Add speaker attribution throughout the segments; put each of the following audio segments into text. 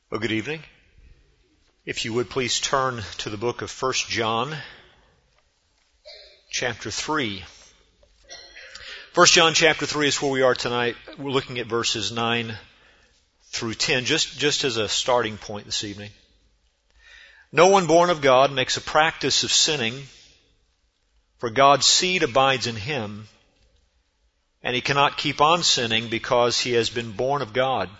Speaker 1: Well, good evening. If you would please turn to the book of 1 John, chapter 3. 1 John chapter 3 is where we are tonight. We're looking at verses 9 through 10, just as a starting point this evening. No one born of God makes a practice of sinning, for God's seed abides in him, and he cannot keep on sinning because he has been born of God.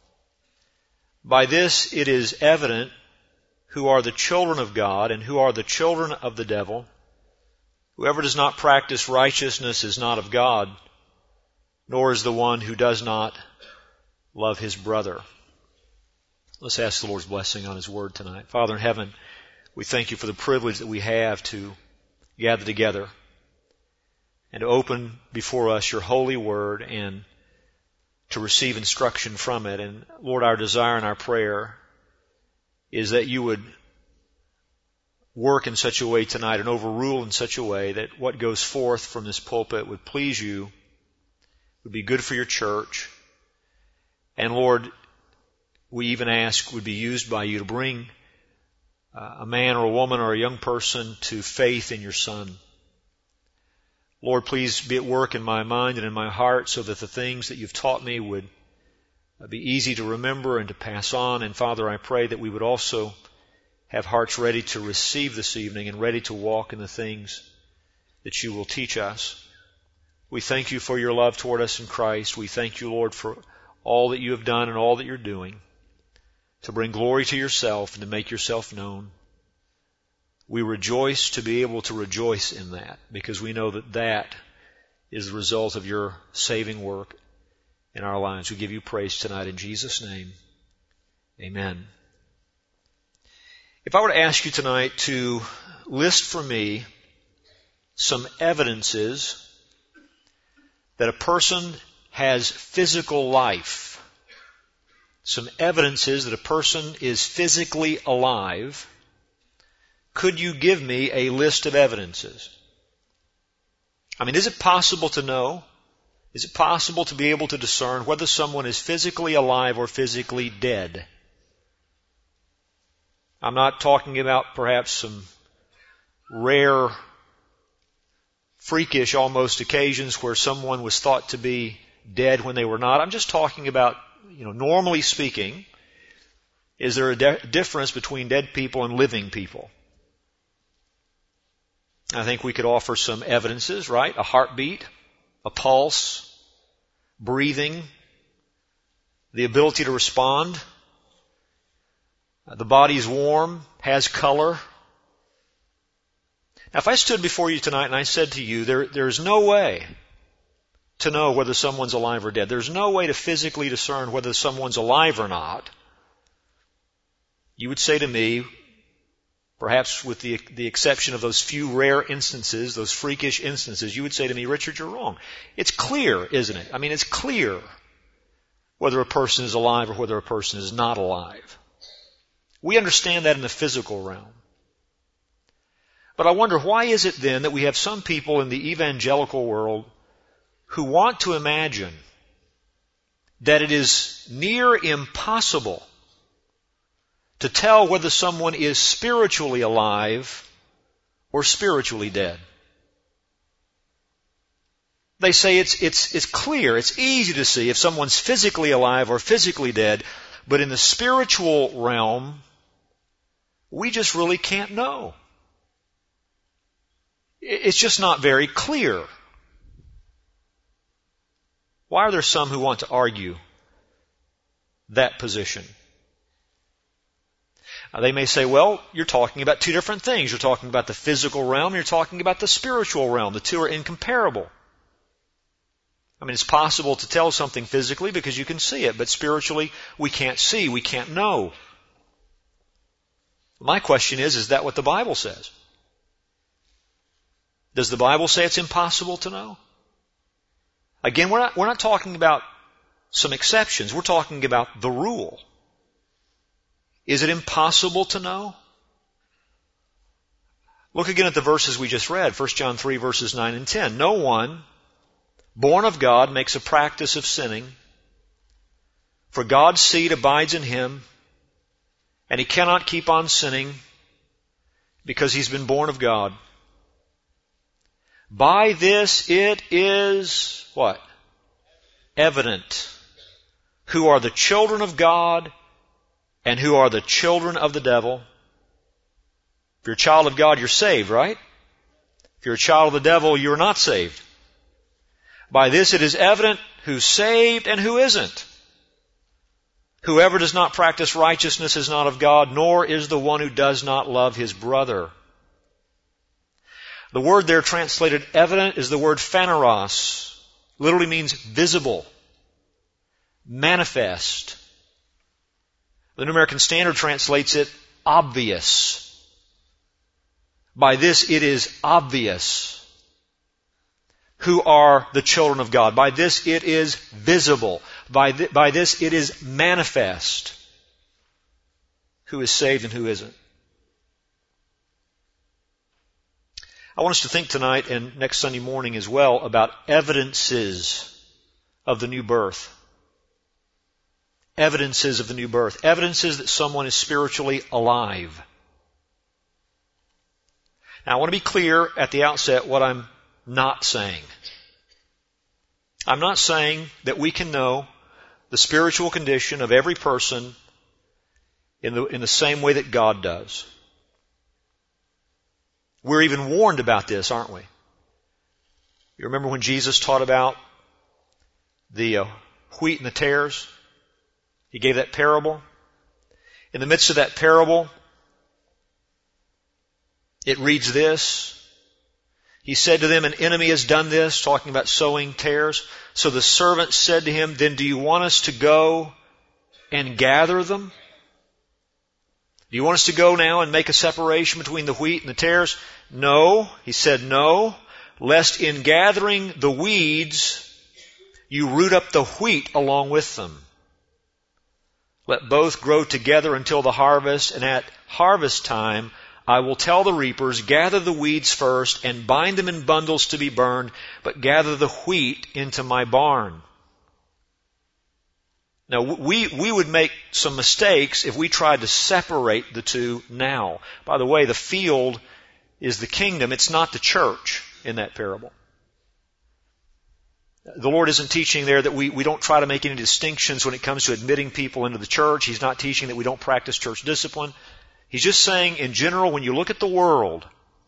Speaker 1: By this it is evident who are the children of God and who are the children of the devil. Whoever does not practice righteousness is not of God, nor is the one who does not love his brother. Let's ask the Lord's blessing on His Word tonight. Father in heaven, we thank You for the privilege that we have to gather together and to open before us Your holy Word and to receive instruction from it. And Lord, our desire and our prayer is that You would work in such a way tonight and overrule in such a way that what goes forth from this pulpit would please You, would be good for Your church. And Lord, we even ask would be used by You to bring a man or a woman or a young person to faith in Your Son. Lord, please be at work in my mind and in my heart so that the things that You've taught me would be easy to remember and to pass on. And Father, I pray that we would also have hearts ready to receive this evening and ready to walk in the things that You will teach us. We thank You for Your love toward us in Christ. We thank You, Lord, for all that You have done and all that You're doing to bring glory to Yourself and to make Yourself known. We rejoice to be able to rejoice in that because we know that that is the result of Your saving work in our lives. We give You praise tonight in Jesus' name. Amen. If I were to ask you tonight to list for me some evidences that a person has physical life, some evidences that a person is physically alive, could you give me a list of evidences? I mean, is it possible to know? Is it possible to be able to discern whether someone is physically alive or physically dead? I'm not talking about perhaps some rare, freakish almost occasions where someone was thought to be dead when they were not. I'm just talking about, normally speaking, is there a difference between dead people and living people? I think we could offer some evidences, right? A heartbeat, a pulse, breathing, the ability to respond. The body's warm, has color. Now, if I stood before you tonight and I said to you, there's no way to know whether someone's alive or dead. There's no way to physically discern whether someone's alive or not. You would say to me, perhaps with the exception of those few rare instances, those freakish instances, you would say to me, Richard, you're wrong. It's clear, isn't it? I mean, it's clear whether a person is alive or whether a person is not alive. We understand that in the physical realm. But I wonder, why is it then that we have some people in the evangelical world who want to imagine that it is near impossible to tell whether someone is spiritually alive or spiritually dead? They say it's clear, it's easy to see if someone's physically alive or physically dead, but in the spiritual realm, we just really can't know. It's just not very clear. Why are there some who want to argue that position? They may say, well, you're talking about two different things. You're talking about the physical realm, you're talking about the spiritual realm. The two are incomparable. I mean, it's possible to tell something physically because you can see it, but spiritually we can't see, we can't know. My question is that what the Bible says? Does the Bible say it's impossible to know? Again, we're not talking about some exceptions. We're talking about the rule. Is it impossible to know? Look again at the verses we just read, 1 John 3, verses 9 and 10. No one born of God makes a practice of sinning, for God's seed abides in him, And he cannot keep on sinning because he's been born of God. By this it is, what? Evident who are the children of God and who are the children of the devil. If you're a child of God, you're saved, right? If you're a child of the devil, you're not saved. By this it is evident who's saved and who isn't. Whoever does not practice righteousness is not of God, nor is the one who does not love his brother. The word there translated evident is the word phaneros. Literally means visible, manifest. The New American Standard translates it obvious. By this it is obvious who are the children of God. By this it is visible. By this it is manifest who is saved and who isn't. I want us to think tonight and next Sunday morning as well about evidences of the new birth. Evidences of the new birth. Evidences that someone is spiritually alive. Now I want to be clear at the outset what I'm not saying. I'm not saying that we can know the spiritual condition of every person in the same way that God does. We're even warned about this, aren't we? You remember when Jesus taught about the wheat and the tares? He gave that parable. In the midst of that parable, it reads this. He said to them, an enemy has done this, talking about sowing tares. So the servant said to him, then do you want us to go and gather them? Do you want us to go now and make a separation between the wheat and the tares? No. He said, no, lest in gathering the weeds, you root up the wheat along with them. Let both grow together until the harvest, and at harvest time, I will tell the reapers, gather the weeds first and bind them in bundles to be burned, but gather the wheat into my barn. Now, we would make some mistakes if we tried to separate the two now. By the way, the field is the kingdom. It's not the church in that parable. The Lord isn't teaching there that we don't try to make any distinctions when it comes to admitting people into the church. He's not teaching that we don't practice church discipline. He's just saying, in general, when you look at the world,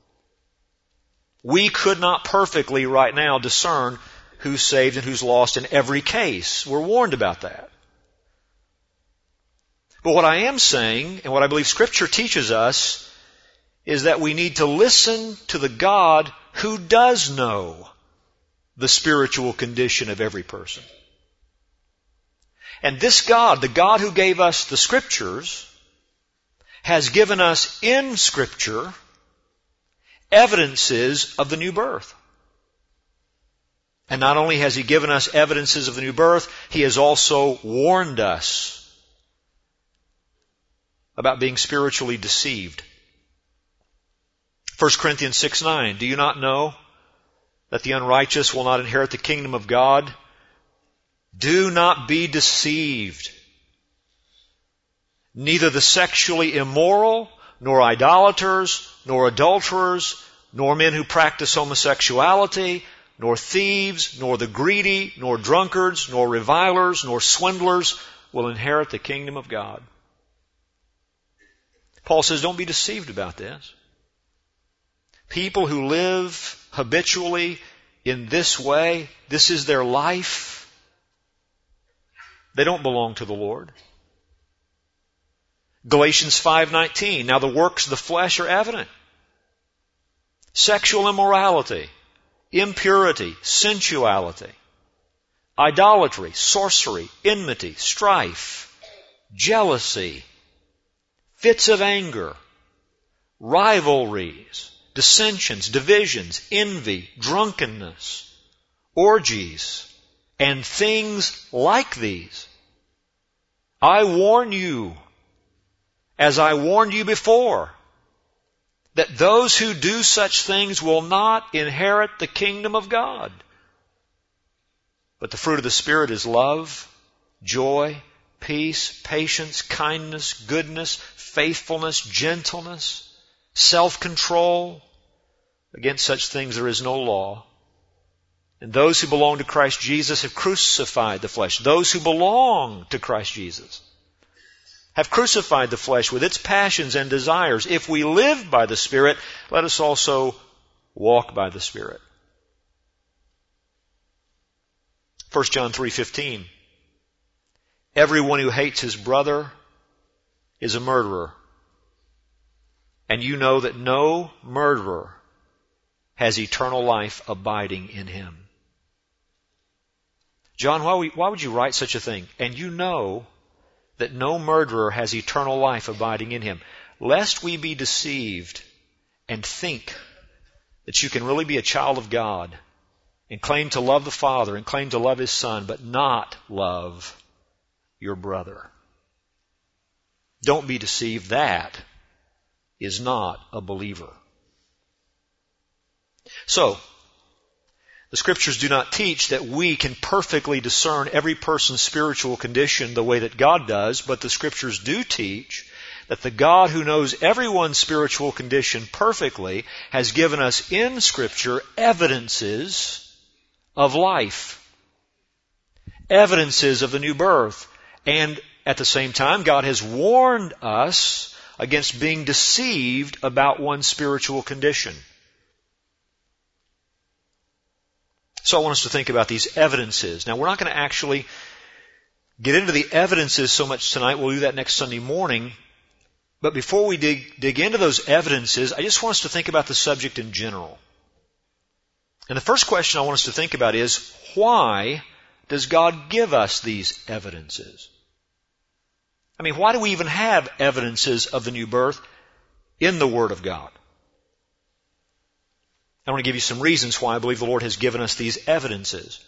Speaker 1: we could not perfectly right now discern who's saved and who's lost in every case. We're warned about that. But what I am saying, and what I believe Scripture teaches us, is that we need to listen to the God who does know the spiritual condition of every person. And this God, the God who gave us the Scriptures, has given us in Scripture evidences of the new birth. And not only has He given us evidences of the new birth, He has also warned us about being spiritually deceived. 1 Corinthians 6:9, do you not know that the unrighteous will not inherit the kingdom of God? Do not be deceived. Neither the sexually immoral, nor idolaters, nor adulterers, nor men who practice homosexuality, nor thieves, nor the greedy, nor drunkards, nor revilers, nor swindlers will inherit the kingdom of God. Paul says, don't be deceived about this. People who live habitually in this way, this is their life, they don't belong to the Lord. Galatians 5:19, now the works of the flesh are evident. Sexual immorality, impurity, sensuality, idolatry, sorcery, enmity, strife, jealousy, fits of anger, rivalries, dissensions, divisions, envy, drunkenness, orgies, and things like these. I warn you, as I warned you before, that those who do such things will not inherit the kingdom of God. But the fruit of the Spirit is love, joy, peace, patience, kindness, goodness, faithfulness, gentleness, self-control. Against such things there is no law. And those who belong to Christ Jesus have crucified the flesh. Those who belong to Christ Jesus have crucified the flesh with its passions and desires. If we live by the Spirit, let us also walk by the Spirit. 1 John 3:15. Everyone who hates his brother is a murderer. And you know that no murderer has eternal life abiding in him. John, why would you write such a thing? And you know that no murderer has eternal life abiding in him. Lest we be deceived and think that you can really be a child of God and claim to love the Father and claim to love His Son, but not love your brother. Don't be deceived. That is not a believer. So, the Scriptures do not teach that we can perfectly discern every person's spiritual condition the way that God does, but the Scriptures do teach that the God who knows everyone's spiritual condition perfectly has given us in Scripture evidences of life, evidences of the new birth, and at the same time God has warned us against being deceived about one's spiritual condition. So I want us to think about these evidences. Now, we're not going to actually get into the evidences so much tonight. We'll do that next Sunday morning. But before we dig into those evidences, I just want us to think about the subject in general. And the first question I want us to think about is, why does God give us these evidences? I mean, why do we even have evidences of the new birth in the Word of God? I want to give you some reasons why I believe the Lord has given us these evidences.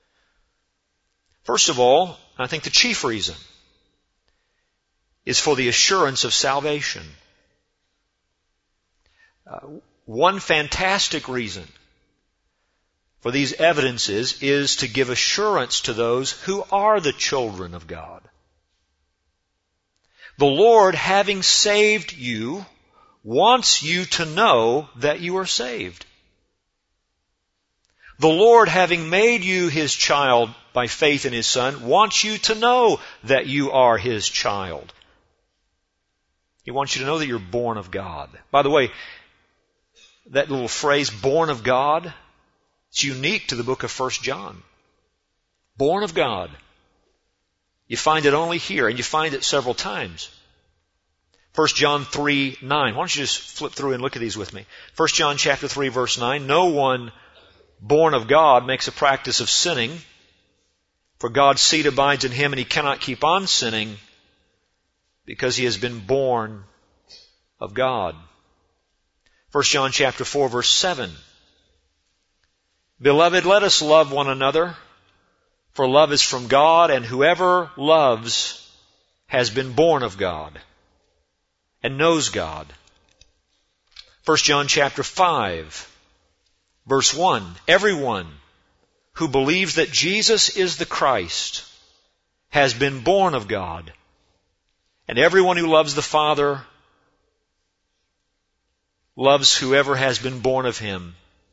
Speaker 1: First of all, I think the chief reason is for the assurance of salvation. One fantastic reason for these evidences is to give assurance to those who are the children of God. The Lord, having saved you, wants you to know that you are saved. The Lord, having made you His child by faith in His Son, wants you to know that you are His child. He wants you to know that you're born of God. By the way, that little phrase, born of God, it's unique to the book of 1 John. Born of God. You find it only here, and you find it several times. 1 John 3:9. Why don't you just flip through and look at these with me? 1 John chapter 3, verse 9. No one born of God makes a practice of sinning, for God's seed abides in him, and he cannot keep on sinning because he has been born of God. 1 John chapter 4, verse 7. Beloved, let us love one another, for love is from God, and whoever loves has been born of God and knows God. 1 John chapter 5, verse 1. Everyone who believes that Jesus is the Christ has been born of God, and everyone who loves the Father loves whoever has been born of him.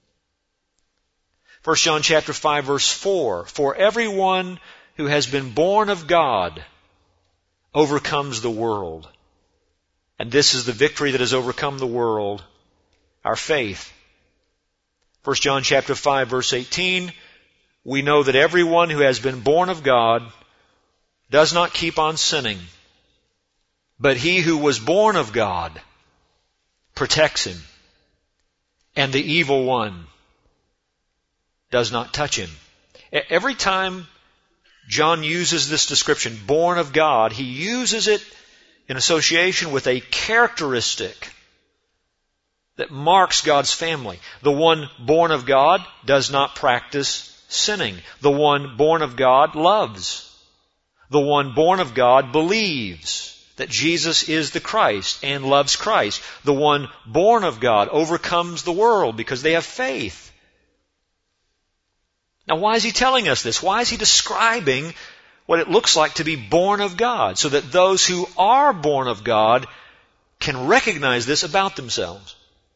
Speaker 1: 1 John chapter 5, verse 4. For everyone who has been born of God overcomes the world. And this is the victory that has overcome the world, our faith. 1 John chapter 5, verse 18. We know that everyone who has been born of God does not keep on sinning, but he who was born of God protects him, and the evil one does not touch him. Every time John uses this description, born of God, he uses it in association with a characteristic that marks God's family. The one born of God does not practice sinning. The one born of God loves. The one born of God believes that Jesus is the Christ and loves Christ. The one born of God overcomes the world because they have faith. Now, why is he telling us this? Why is he describing what it looks like to be born of God, so that those who are born of God can recognize this about themselves.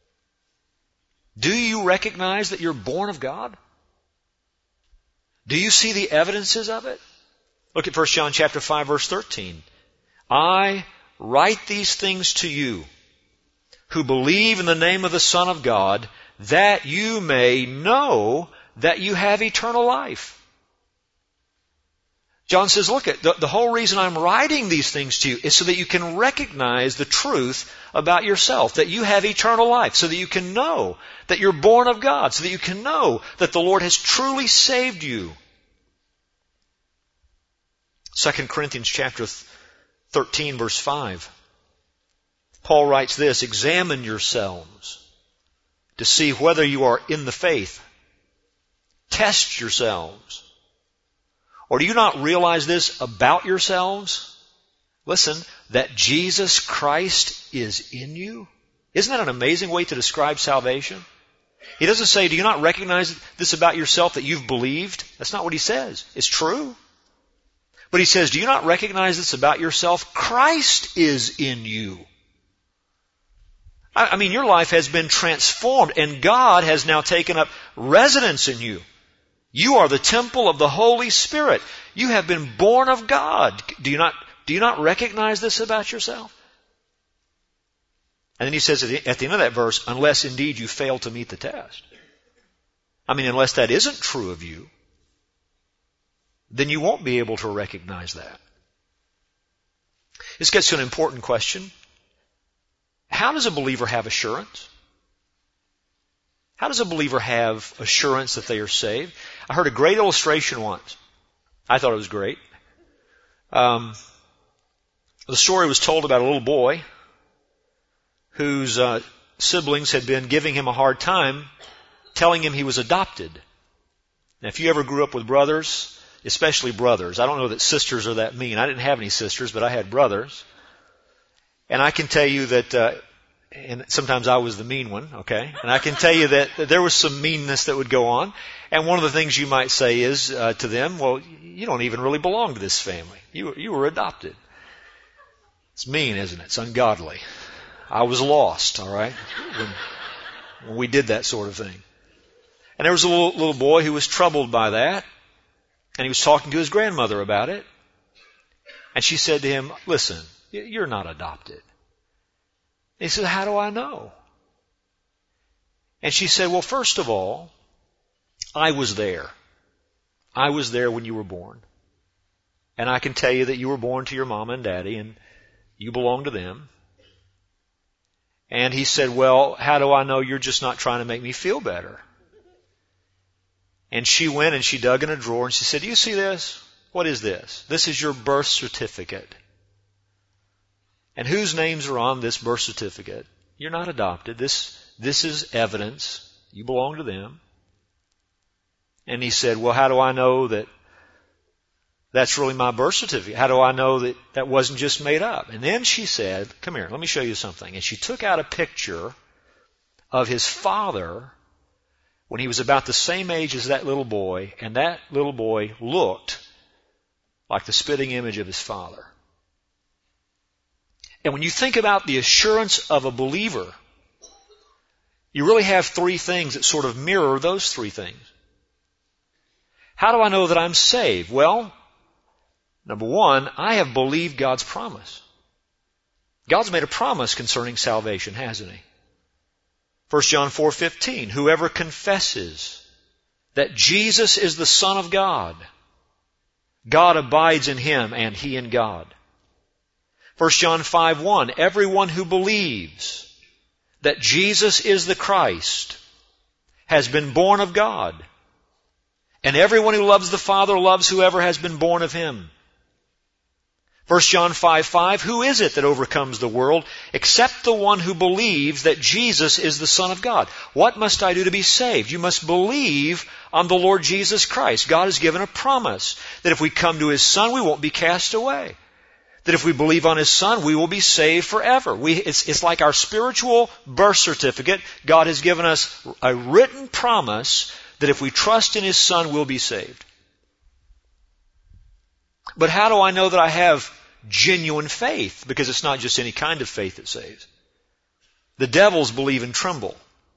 Speaker 1: Do you recognize that you're born of God? Do you see the evidences of it? Look at 1 John chapter 5, verse 13. I write these things to you who believe in the name of the Son of God, that you may know that you have eternal life. John says, look, the whole reason I'm writing these things to you is so that you can recognize the truth about yourself, that you have eternal life, so that you can know that you're born of God, so that you can know that the Lord has truly saved you. 2 Corinthians chapter 13, verse 5. Paul writes this, examine yourselves to see whether you are in the faith. Test yourselves. Or do you not realize this about yourselves? Listen, that Jesus Christ is in you? Isn't that an amazing way to describe salvation? He doesn't say, do you not recognize this about yourself that you've believed? That's not what he says. It's true. But he says, do you not recognize this about yourself? Christ is in you. I mean, your life has been transformed and God has now taken up residence in you. You are the temple of the Holy Spirit. You have been born of God. Do you not recognize this about yourself? And then he says at the end of that verse, unless indeed you fail to meet the test. I mean, unless that isn't true of you, then you won't be able to recognize that. This gets to an important question. How does a believer have assurance? How does a believer have assurance that they are saved? I heard a great illustration once. I thought it was great. The story was told about a little boy whose siblings had been giving him a hard time, telling him he was adopted. Now, if you ever grew up with brothers, especially brothers, I don't know that sisters are that mean. I didn't have any sisters, but I had brothers. And I can tell you that, and sometimes I was the mean one, okay? And I can tell you that there was some meanness that would go on. And one of the things you might say is to them, well, you don't even really belong to this family. You were adopted. It's mean, isn't it? It's ungodly. I was lost, all right, when we did that sort of thing. And there was a little boy who was troubled by that. And he was talking to his grandmother about it. And she said to him, listen, you're not adopted. He said, how do I know? And she said, well, first of all, I was there. I was there when you were born. And I can tell you that you were born to your mama and daddy and you belong to them. And he said, well, how do I know you're just not trying to make me feel better? And she went and she dug in a drawer and she said, do you see this? What is this? This is your birth certificate. And whose names are on this birth certificate? You're not adopted. This is evidence. You belong to them. And he said, well, how do I know that that's really my birth certificate? How do I know that that wasn't just made up? And then she said, come here, let me show you something. And she took out a picture of his father when he was about the same age as that little boy, and that little boy looked like the spitting image of his father. And when you think about the assurance of a believer, you really have three things that sort of mirror those three things. How do I know that I'm saved? Well, number one, I have believed God's promise. God's made a promise concerning salvation, hasn't He? 1 John 4:15, whoever confesses that Jesus is the Son of God, God abides in him and he in God. 1 John 5:1, everyone who believes that Jesus is the Christ has been born of God. And everyone who loves the Father loves whoever has been born of him. 1 John 5:5, who is it that overcomes the world except the one who believes that Jesus is the Son of God? What must I do to be saved? You must believe on the Lord Jesus Christ. God has given a promise that if we come to His Son, we won't be cast away. That if we believe on His Son, we will be saved forever. It's like our spiritual birth certificate. God has given us a written promise that if we trust in His Son, we'll be saved. But how do I know that I have genuine faith? Because it's not just any kind of faith that saves. The devils believe and tremble.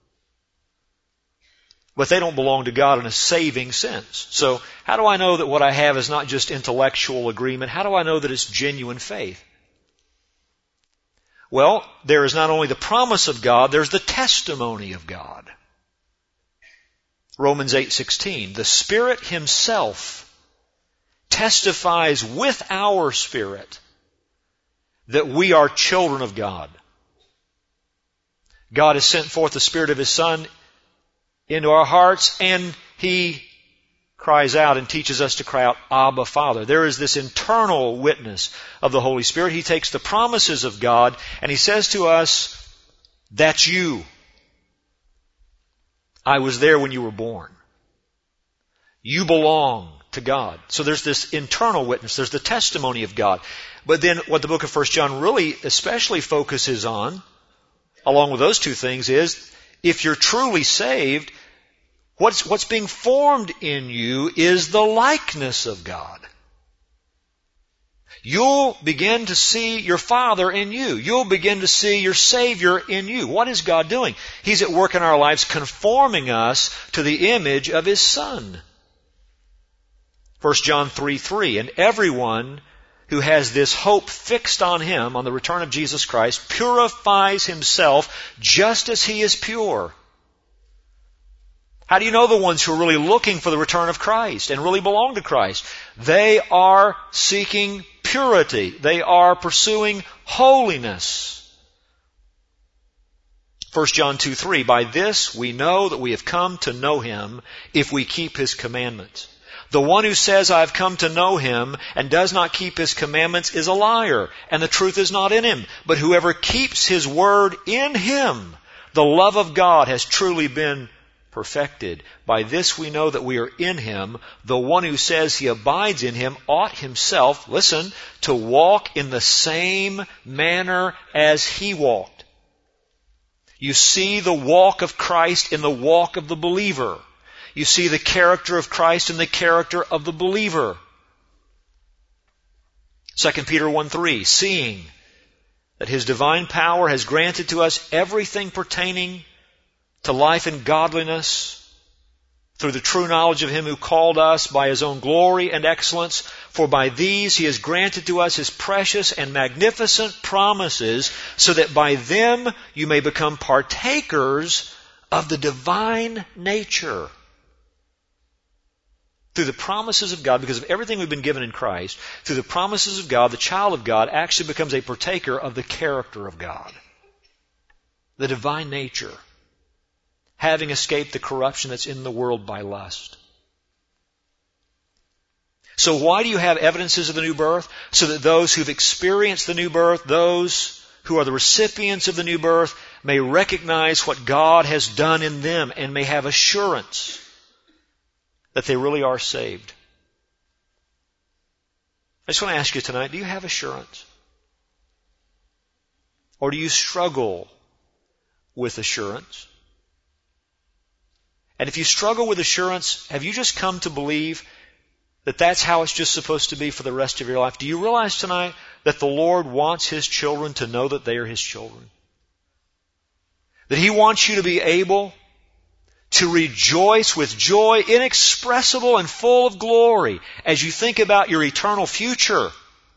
Speaker 1: But they don't belong to God in a saving sense. So how do I know that what I have is not just intellectual agreement? How do I know that it's genuine faith? Well, there is not only the promise of God, there's the testimony of God. Romans 8:16, the Spirit Himself testifies with our spirit that we are children of God. God has sent forth the Spirit of His Son into our hearts, and He cries out and teaches us to cry out, Abba, Father. There is this internal witness of the Holy Spirit. He takes the promises of God and He says to us, that's you. I was there when you were born. You belong to God. So there's this internal witness. There's the testimony of God. But then what the book of 1 John really especially focuses on, along with those two things, is if you're truly saved, what's being formed in you is the likeness of God. You'll begin to see your Father in you. You'll begin to see your Savior in you. What is God doing? He's at work in our lives conforming us to the image of His Son. 1 John 3:3, and everyone who has this hope fixed on Him, on the return of Jesus Christ, purifies himself just as He is pure. How do you know the ones who are really looking for the return of Christ and really belong to Christ? They are seeking purity. They are pursuing holiness. 1 John 2:3, by this we know that we have come to know Him if we keep His commandments. The one who says, I have come to know Him and does not keep His commandments is a liar, and the truth is not in him. But whoever keeps His word in him, the love of God has truly been perfected. By this we know that we are in Him. The one who says he abides in Him ought himself, listen, to walk in the same manner as He walked. You see the walk of Christ in the walk of the believer. You see the character of Christ in the character of the believer. 2 Peter 1:3, seeing that His divine power has granted to us everything pertaining to life and godliness through the true knowledge of Him who called us by His own glory and excellence, for by these He has granted to us His precious and magnificent promises, so that by them you may become partakers of the divine nature. Through the promises of God, because of everything we've been given in Christ, through the promises of God, the child of God actually becomes a partaker of the character of God. The divine nature. Having escaped the corruption that's in the world by lust. So why do you have evidences of the new birth? So that those who've experienced the new birth, those who are the recipients of the new birth, may recognize what God has done in them and may have assurance that they really are saved. I just want to ask you tonight, do you have assurance? Or do you struggle with assurance? And if you struggle with assurance, have you just come to believe that that's how it's just supposed to be for the rest of your life? Do you realize tonight that the Lord wants His children to know that they are His children? That He wants you to be able to rejoice with joy inexpressible and full of glory as you think about your eternal future.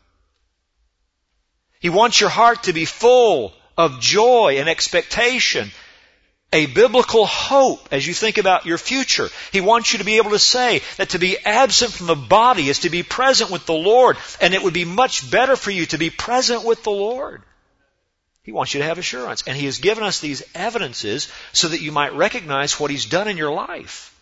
Speaker 1: He wants your heart to be full of joy and expectation, a biblical hope as you think about your future. He wants you to be able to say that to be absent from the body is to be present with the Lord, and it would be much better for you to be present with the Lord. He wants you to have assurance. And He has given us these evidences so that you might recognize what He's done in your life.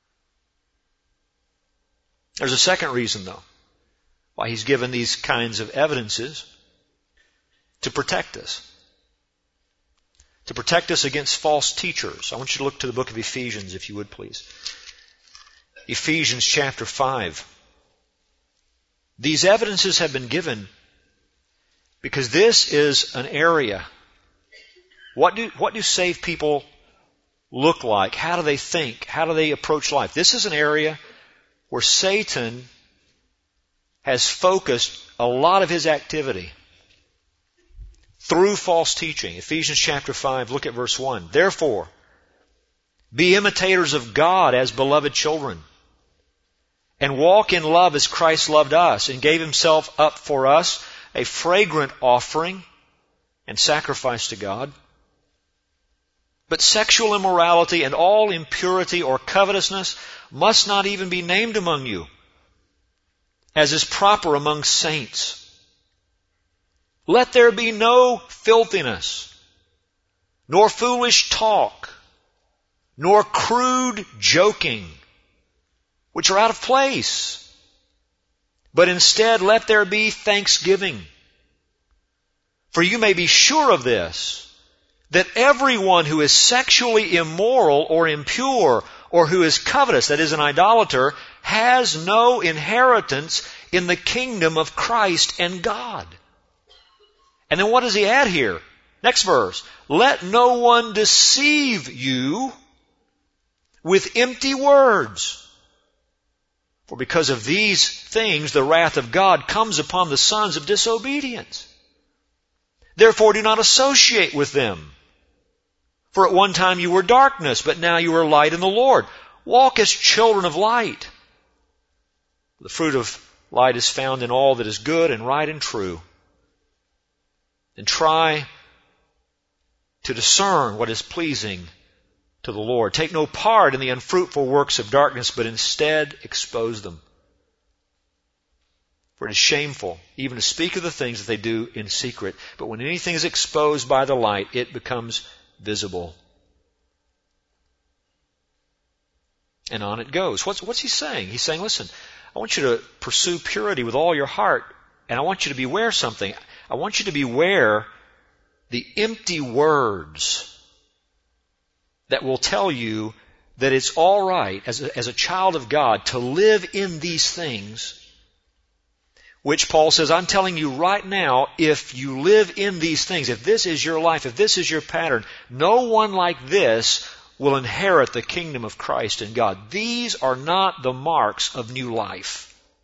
Speaker 1: There's a second reason, though, why He's given these kinds of evidences: to protect us. To protect us against false teachers. I want you to look to the book of Ephesians, if you would, please. Ephesians chapter 5. These evidences have been given because this is an area. What do saved people look like? How do they think? How do they approach life? This is an area where Satan has focused a lot of his activity through false teaching. Ephesians chapter 5, look at verse 1. Therefore, be imitators of God as beloved children, and walk in love as Christ loved us and gave himself up for us, a fragrant offering and sacrifice to God. But sexual immorality and all impurity or covetousness must not even be named among you, as is proper among saints. Let there be no filthiness, nor foolish talk, nor crude joking, which are out of place. But instead let there be thanksgiving. For you may be sure of this, that everyone who is sexually immoral or impure, or who is covetous, that is an idolater, has no inheritance in the kingdom of Christ and God. And then what does he add here? Next verse. Let no one deceive you with empty words. For because of these things the wrath of God comes upon the sons of disobedience. Therefore do not associate with them. For at one time you were darkness, but now you are light in the Lord. Walk as children of light. The fruit of light is found in all that is good and right and true. And try to discern what is pleasing to the Lord. Take no part in the unfruitful works of darkness, but instead expose them. For it is shameful even to speak of the things that they do in secret. But when anything is exposed by the light, it becomes visible. And on it goes. What's he saying? He's saying, listen, I want you to pursue purity with all your heart, and I want you to beware something. I want you to beware the empty words that will tell you that it's all right as a child of God to live in these things, which Paul says, I'm telling you right now, if you live in these things, if this is your life, if this is your pattern, no one like this will inherit the kingdom of Christ and God. These are not the marks of new life.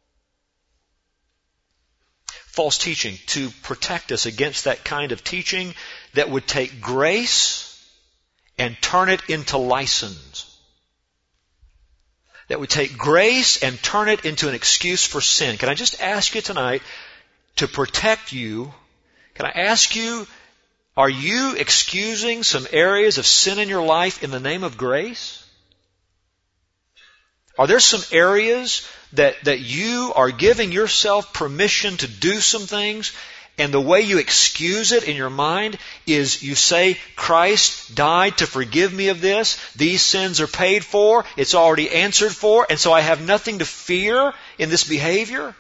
Speaker 1: False teaching, to protect us against that kind of teaching that would take grace and turn it into license. That would take grace and turn it into an excuse for sin. Can I just ask you tonight to protect you? Can I ask you, are you excusing some areas of sin in your life in the name of grace? Are there some areas that you are giving yourself permission to do some things, and the way you excuse it in your mind is you say, Christ died to forgive me of this, these sins are paid for, it's already answered for, and so I have nothing to fear in this behavior?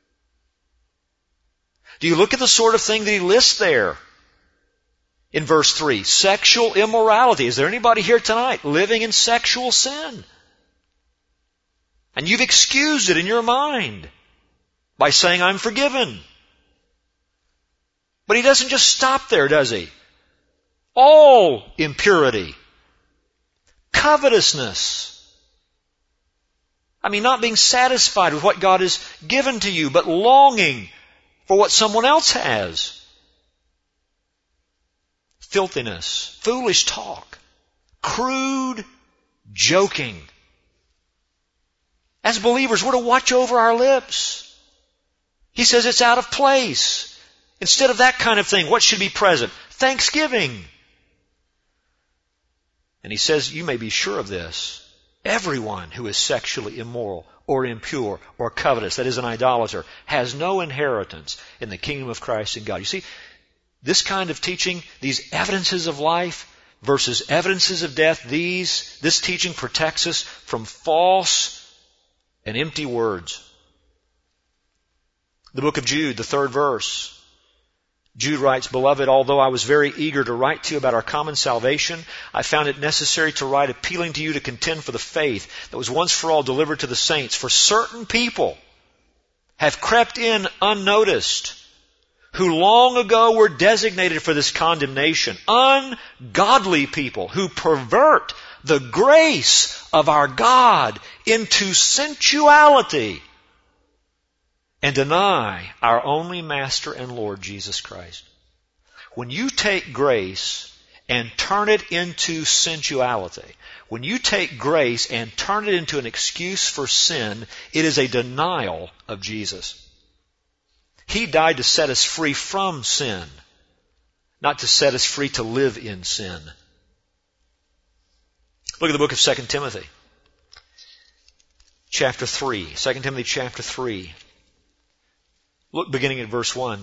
Speaker 1: Do you look at the sort of thing that he lists there in verse 3? Sexual immorality. Is there anybody here tonight living in sexual sin? And you've excused it in your mind by saying, I'm forgiven. But he doesn't just stop there, does he? All impurity, covetousness. I mean, not being satisfied with what God has given to you, but longing for what someone else has. Filthiness, foolish talk, crude joking. As believers, we're to watch over our lips. He says it's out of place. Instead of that kind of thing, what should be present? Thanksgiving. And he says, you may be sure of this. Everyone who is sexually immoral or impure or covetous, that is an idolater, has no inheritance in the kingdom of Christ and God. You see, this kind of teaching, these evidences of life versus evidences of death, this teaching protects us from false and empty words. The book of Jude, the 3rd verse. Jude writes, Beloved, although I was very eager to write to you about our common salvation, I found it necessary to write appealing to you to contend for the faith that was once for all delivered to the saints. For certain people have crept in unnoticed, who long ago were designated for this condemnation. Ungodly people who pervert the grace of our God into sensuality and deny our only Master and Lord, Jesus Christ. When you take grace and turn it into sensuality, when you take grace and turn it into an excuse for sin, it is a denial of Jesus. He died to set us free from sin, not to set us free to live in sin. Look at the book of 2 Timothy. Chapter 3. 2 Timothy chapter 3. Look beginning at verse 1.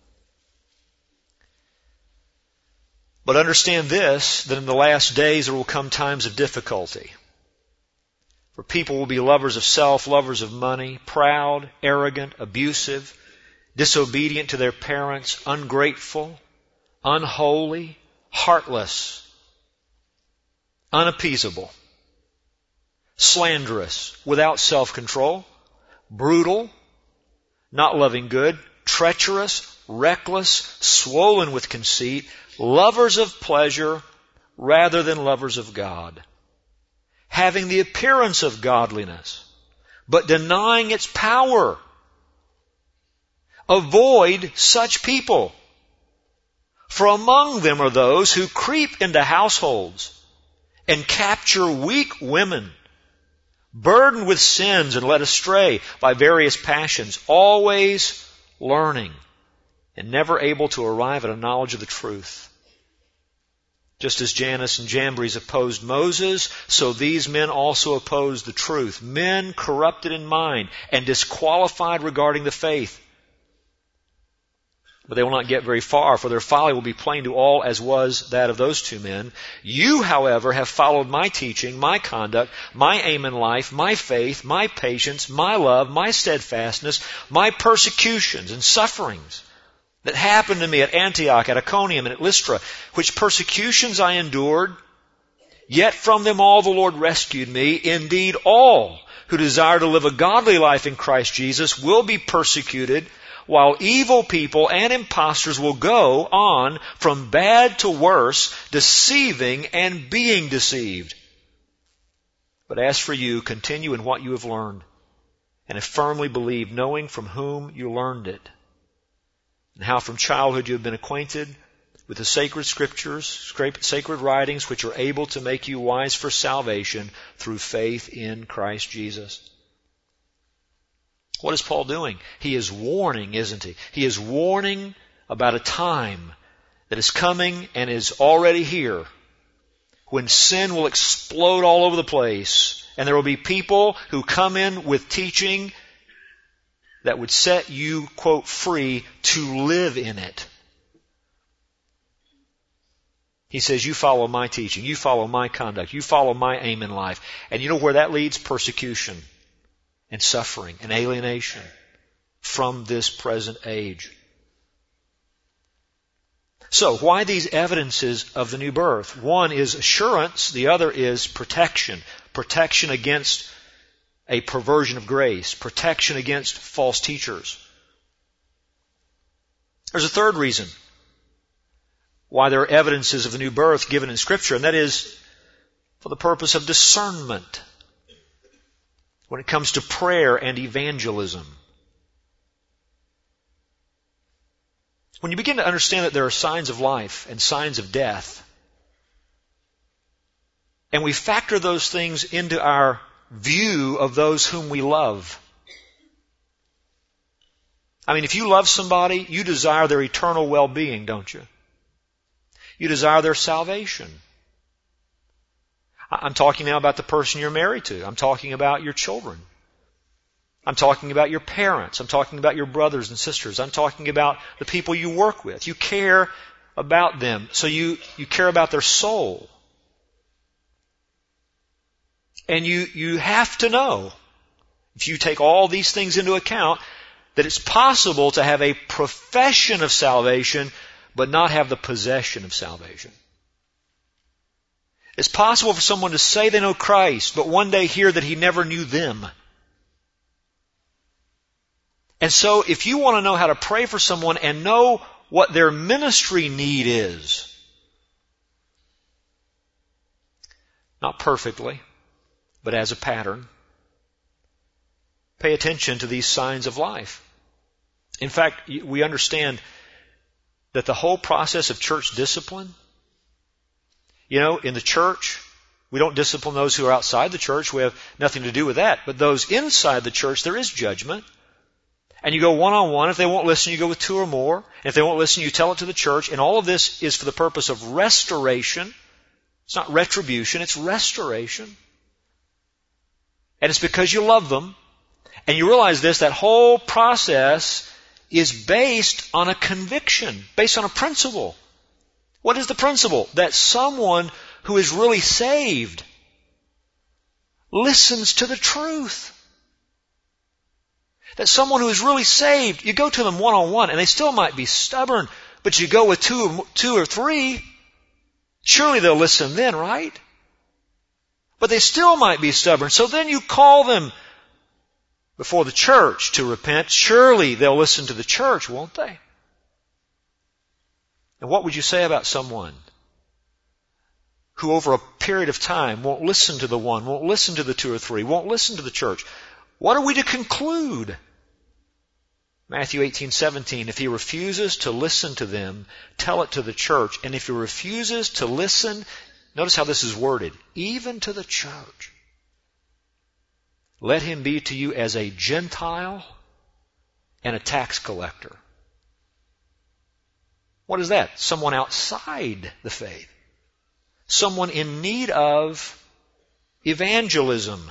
Speaker 1: But understand this, that in the last days there will come times of difficulty. For people will be lovers of self, lovers of money, proud, arrogant, abusive, disobedient to their parents, ungrateful, unholy, heartless, unappeasable, slanderous, without self-control, brutal, not loving good, treacherous, reckless, swollen with conceit, lovers of pleasure rather than lovers of God, having the appearance of godliness, but denying its power. Avoid such people. For among them are those who creep into households and capture weak women, burdened with sins and led astray by various passions, always learning and never able to arrive at a knowledge of the truth. Just as Jannes and Jambres opposed Moses, so these men also opposed the truth. Men corrupted in mind and disqualified regarding the faith. But they will not get very far, for their folly will be plain to all, as was that of those two men. You, however, have followed my teaching, my conduct, my aim in life, my faith, my patience, my love, my steadfastness, my persecutions and sufferings that happened to me at Antioch, at Iconium, and at Lystra, which persecutions I endured, yet from them all the Lord rescued me. Indeed, all who desire to live a godly life in Christ Jesus will be persecuted, while evil people and impostors will go on from bad to worse, deceiving and being deceived. But as for you, continue in what you have learned, and have firmly believed, knowing from whom you learned it, and how from childhood you have been acquainted with the sacred scriptures, sacred writings, which are able to make you wise for salvation through faith in Christ Jesus. What is Paul doing? He is warning, isn't he? He is warning about a time that is coming and is already here when sin will explode all over the place, and there will be people who come in with teaching that would set you, quote, free to live in it. He says, you follow my teaching, you follow my conduct, you follow my aim in life. And you know where that leads? Persecution and suffering and alienation from this present age. So, why these evidences of the new birth? One is assurance, the other is protection. Protection against a perversion of grace, protection against false teachers. There's a third reason why there are evidences of the new birth given in Scripture, and that is for the purpose of discernment when it comes to prayer and evangelism. When you begin to understand that there are signs of life and signs of death, and we factor those things into our view of those whom we love. I mean, if you love somebody, you desire their eternal well-being, don't you? You desire their salvation. I'm talking now about the person you're married to. I'm talking about your children. I'm talking about your parents. I'm talking about your brothers and sisters. I'm talking about the people you work with. You care about them, so you care about their soul. And you have to know, if you take all these things into account, that it's possible to have a profession of salvation, but not have the possession of salvation. It's possible for someone to say they know Christ, but one day hear that He never knew them. And so, if you want to know how to pray for someone and know what their ministry need is, not perfectly, but as a pattern, pay attention to these signs of life. In fact, we understand that the whole process of church discipline, in the church, we don't discipline those who are outside the church. We have nothing to do with that. But those inside the church, there is judgment. And you go one-on-one. If they won't listen, you go with two or more. And if they won't listen, you tell it to the church. And all of this is for the purpose of restoration. It's not retribution, it's restoration. And it's because you love them. And you realize this, that whole process is based on a conviction, based on a principle. What is the principle? That someone who is really saved listens to the truth. That someone who is really saved, you go to them one-on-one and they still might be stubborn, but you go with two or three, surely they'll listen then, right? But they still might be stubborn. So then you call them before the church to repent. Surely they'll listen to the church, won't they? And what would you say about someone who over a period of time won't listen to the one, won't listen to the two or three, won't listen to the church? What are we to conclude? Matthew 18:17, if he refuses to listen to them, tell it to the church. And if he refuses to listen, notice how this is worded, even to the church, let him be to you as a Gentile and a tax collector. What is that? Someone outside the faith. Someone in need of evangelism.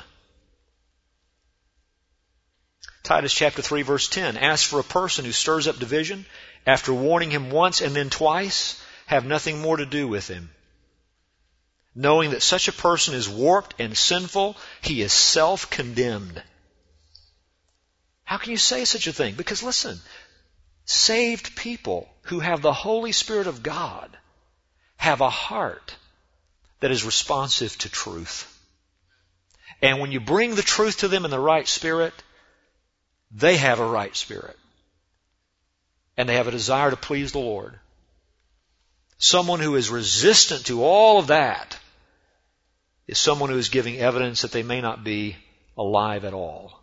Speaker 1: Titus chapter 3 verse 10. As for a person who stirs up division, after warning him once and then twice, have nothing more to do with him. Knowing that such a person is warped and sinful, he is self-condemned. How can you say such a thing? Because listen, saved people who have the Holy Spirit of God have a heart that is responsive to truth. And when you bring the truth to them in the right spirit, they have a right spirit. And they have a desire to please the Lord. Someone who is resistant to all of that is someone who is giving evidence that they may not be alive at all.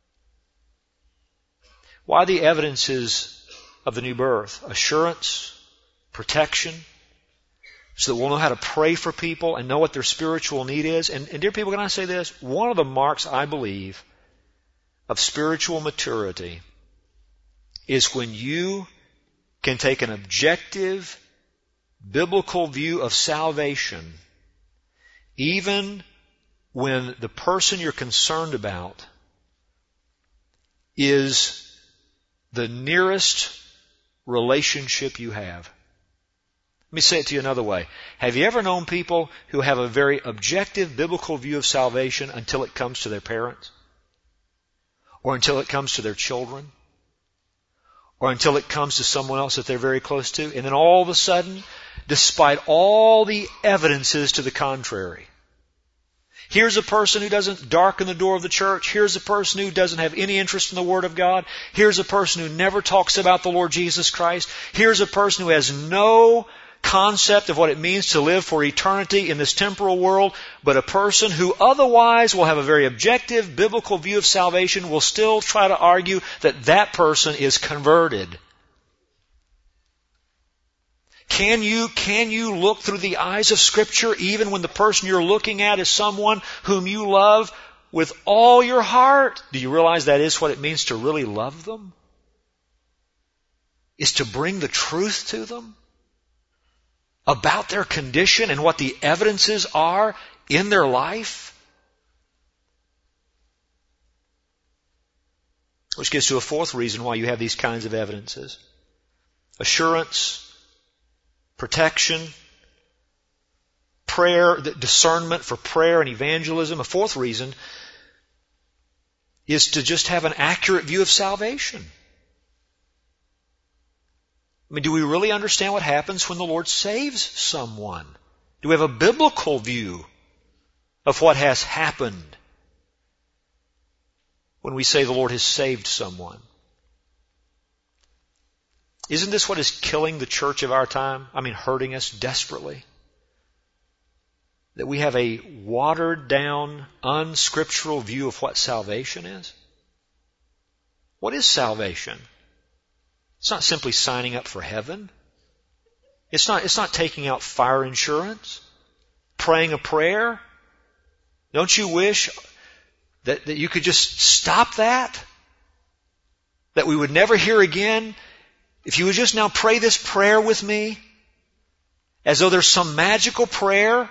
Speaker 1: Why the evidences of the new birth? Assurance, protection, so that we'll know how to pray for people and know what their spiritual need is. And dear people, can I say this? One of the marks, I believe, of spiritual maturity is when you can take an objective, biblical view of salvation, even when the person you're concerned about is the nearest relationship you have. Let me say it to you another way. Have you ever known people who have a very objective biblical view of salvation until it comes to their parents? Or until it comes to their children? Or until it comes to someone else that they're very close to? And then all of a sudden, despite all the evidences to the contrary, here's a person who doesn't darken the door of the church. Here's a person who doesn't have any interest in the Word of God. Here's a person who never talks about the Lord Jesus Christ. Here's a person who has no concept of what it means to live for eternity in this temporal world, but a person who otherwise will have a very objective biblical view of salvation will still try to argue that that person is converted. Can you look through the eyes of Scripture even when the person you're looking at is someone whom you love with all your heart? Do you realize that is what it means to really love them? Is to bring the truth to them about their condition and what the evidences are in their life? Which gets to a fourth reason why you have these kinds of evidences. Assurance, protection, prayer, discernment for prayer and evangelism. A fourth reason is to just have an accurate view of salvation. I mean, do we really understand what happens when the Lord saves someone? Do we have a biblical view of what has happened when we say the Lord has saved someone? Isn't this what is killing the church of our time? I mean, hurting us desperately. That we have a watered down, unscriptural view of what salvation is? What is salvation? It's not simply signing up for heaven. It's not taking out fire insurance, praying a prayer. Don't you wish that you could just stop that? That we would never hear again? If you would just now pray this prayer with me, as though there's some magical prayer.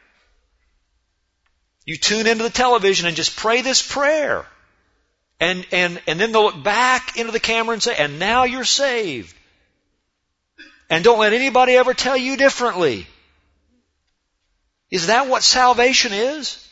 Speaker 1: You tune into the television and just pray this prayer. And then they'll look back into the camera and say, and now you're saved. And don't let anybody ever tell you differently. Is that what salvation is?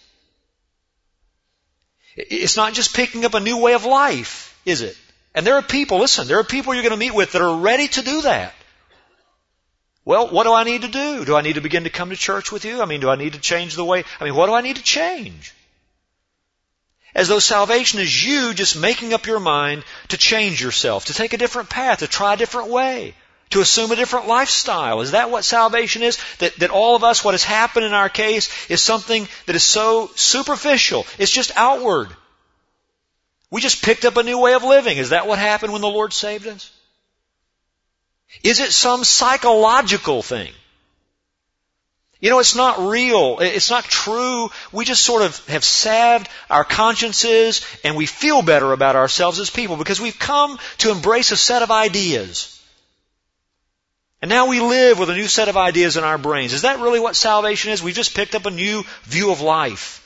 Speaker 1: It's not just picking up a new way of life, is it? And there are people, listen, there are people you're going to meet with that are ready to do that. Well, what do I need to do? Do I need to begin to come to church with you? Do I need to change the way? What do I need to change? As though salvation is you just making up your mind to change yourself, to take a different path, to try a different way, to assume a different lifestyle. Is that what salvation is? That all of us, what has happened in our case, is something that is so superficial. It's just outward. We just picked up a new way of living. Is that what happened when the Lord saved us? Is it some psychological thing? It's not real. It's not true. We just sort of have salved our consciences and we feel better about ourselves as people because we've come to embrace a set of ideas. And now we live with a new set of ideas in our brains. Is that really what salvation is? We've just picked up a new view of life.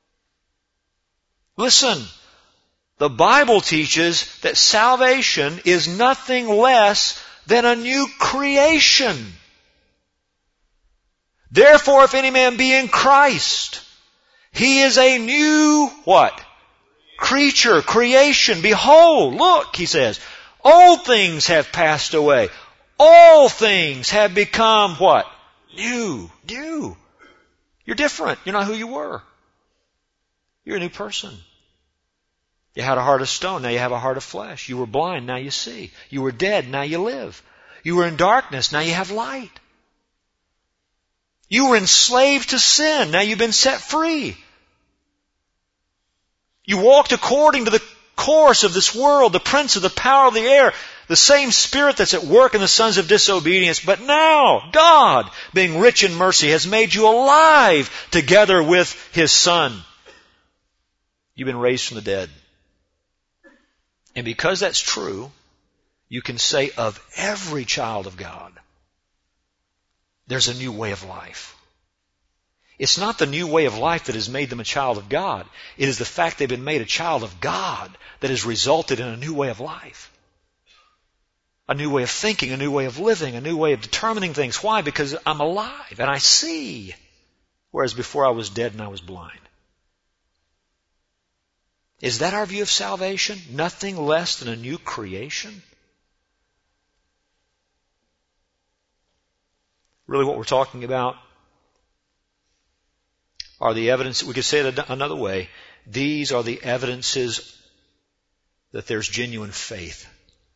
Speaker 1: Listen, the Bible teaches that salvation is nothing less than a new creation. Therefore, if any man be in Christ, he is a new, what? Creature, creation. Behold, look, he says, old things have passed away. All things have become what? New. You're different. You're not who you were. You're a new person. You had a heart of stone, now you have a heart of flesh. You were blind, now you see. You were dead, now you live. You were in darkness, now you have light. You were enslaved to sin, now you've been set free. You walked according to the course of this world, the prince of the power of the air, the same spirit that's at work in the sons of disobedience. But now, God, being rich in mercy, has made you alive together with His Son. You've been raised from the dead. And because that's true, you can say of every child of God, there's a new way of life. It's not the new way of life that has made them a child of God. It is the fact they've been made a child of God that has resulted in a new way of life. A new way of thinking, a new way of living, a new way of determining things. Why? Because I'm alive and I see. Whereas before I was dead and I was blind. Is that our view of salvation? Nothing less than a new creation? Really what we're talking about are the evidence. We could say it another way. These are the evidences that there's genuine faith.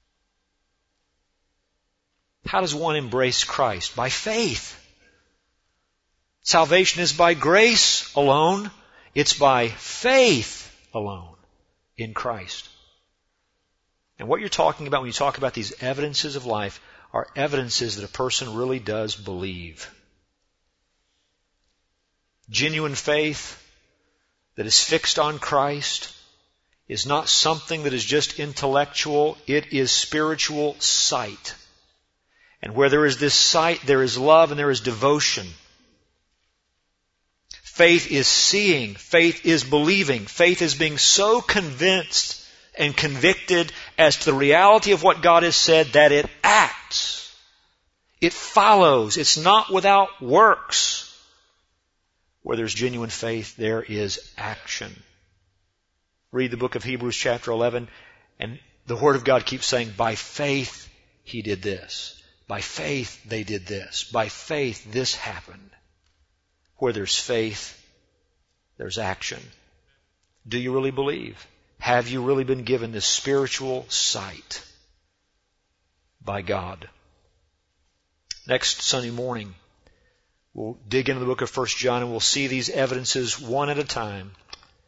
Speaker 1: How does one embrace Christ? By faith. Salvation is by grace alone. It's by faith alone in Christ. And what you're talking about when you talk about these evidences of life are evidences that a person really does believe. Genuine faith that is fixed on Christ is not something that is just intellectual. It is spiritual sight. And where there is this sight, there is love and there is devotion. Faith is seeing. Faith is believing. Faith is being so convinced and convicted as to the reality of what God has said that it acts. It follows. It's not without works. Where there's genuine faith, there is action. Read the book of Hebrews chapter 11, and the Word of God keeps saying, by faith he did this. By faith they did this. By faith this happened. Where there's faith, there's action. Do you really believe? Have you really been given this spiritual sight by God? Next Sunday morning, we'll dig into the book of 1 John and we'll see these evidences one at a time.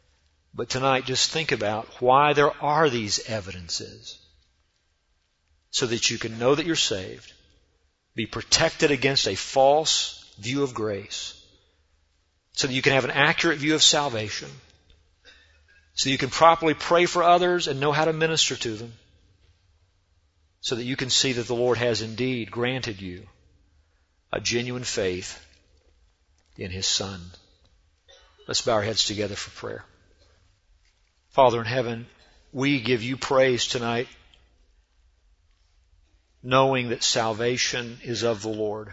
Speaker 1: But tonight, just think about why there are these evidences. so that you can know that you're saved, be protected against a false view of grace, so that you can have an accurate view of salvation, so that you can properly pray for others and know how to minister to them, so that you can see that the Lord has indeed granted you a genuine faith in His Son. Let's bow our heads together for prayer. Father in heaven, we give you praise tonight, knowing that salvation is of the Lord.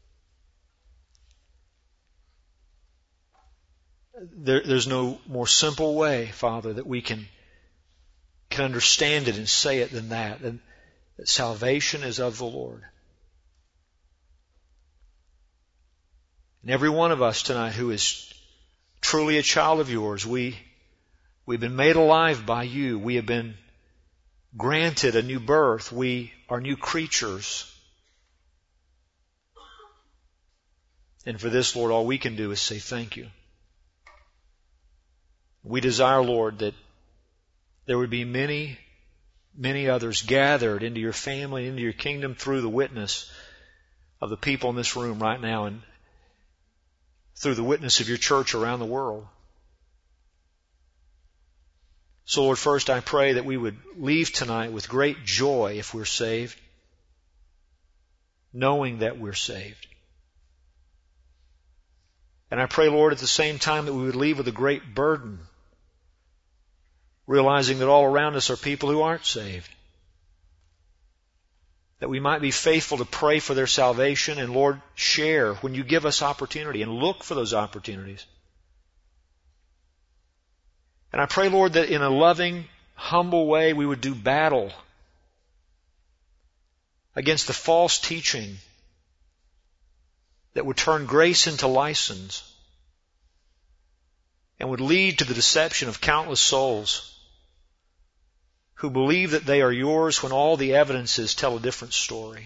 Speaker 1: There's no more simple way, Father, that we can understand it and say it than that salvation is of the Lord. And every one of us tonight who is truly a child of yours, we've been made alive by you. We have been granted a new birth. We are new creatures. And for this, Lord, all we can do is say thank you. We desire, Lord, that there would be many, many others gathered into your family, into your kingdom through the witness of the people in this room right now and through the witness of your church around the world. So, Lord, first I pray that we would leave tonight with great joy if we're saved, knowing that we're saved. And I pray, Lord, at the same time that we would leave with a great burden, realizing that all around us are people who aren't saved. That we might be faithful to pray for their salvation and, Lord, share when you give us opportunity and look for those opportunities. And I pray, Lord, that in a loving, humble way we would do battle against the false teaching that would turn grace into license and would lead to the deception of countless souls who believe that they are yours when all the evidences tell a different story.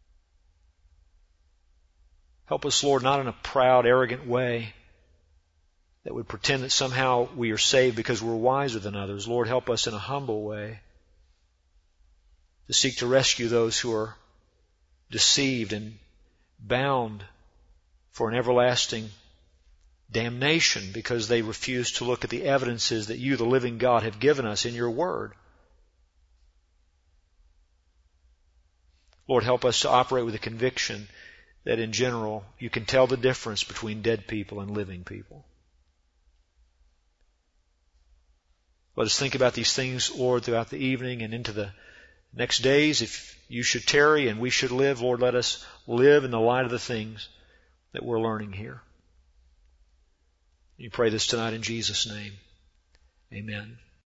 Speaker 1: Help us, Lord, not in a proud, arrogant way that would pretend that somehow we are saved because we're wiser than others. Lord, help us in a humble way to seek to rescue those who are deceived and bound for an everlasting damnation because they refuse to look at the evidences that you, the living God, have given us in your word. Lord, help us to operate with a conviction that in general you can tell the difference between dead people and living people. Let us think about these things, Lord, throughout the evening and into the next days. If you should tarry and we should live, Lord, let us live in the light of the things that we're learning here. You pray this tonight in Jesus' name. Amen.